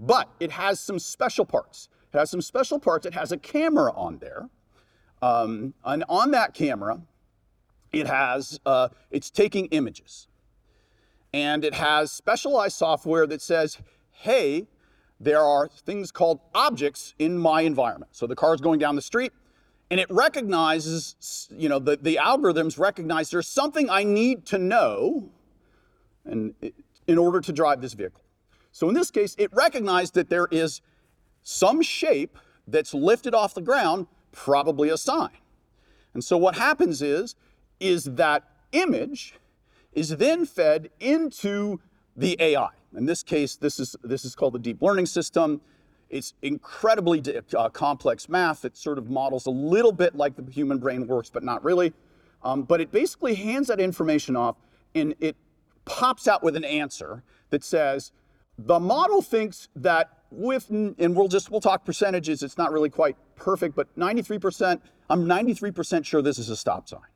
but it has some special parts. It has some special parts. It has a camera on there. And on that camera, it's taking images. And it has specialized software that says, hey, there are things called objects in my environment. So the car's going down the street, and it recognizes, the algorithms recognize there's something I need to know in order to drive this vehicle. So in this case, it recognized that there is some shape that's lifted off the ground, probably a sign. And so what happens is that image is then fed into the AI. In this case, this is called the deep learning system. It's incredibly complex math. It sort of models a little bit like the human brain works, but not really. But it basically hands that information off, and it pops out with an answer that says, the model thinks that and we'll talk percentages, it's not really quite perfect, but 93%, I'm 93% sure this is a stop sign.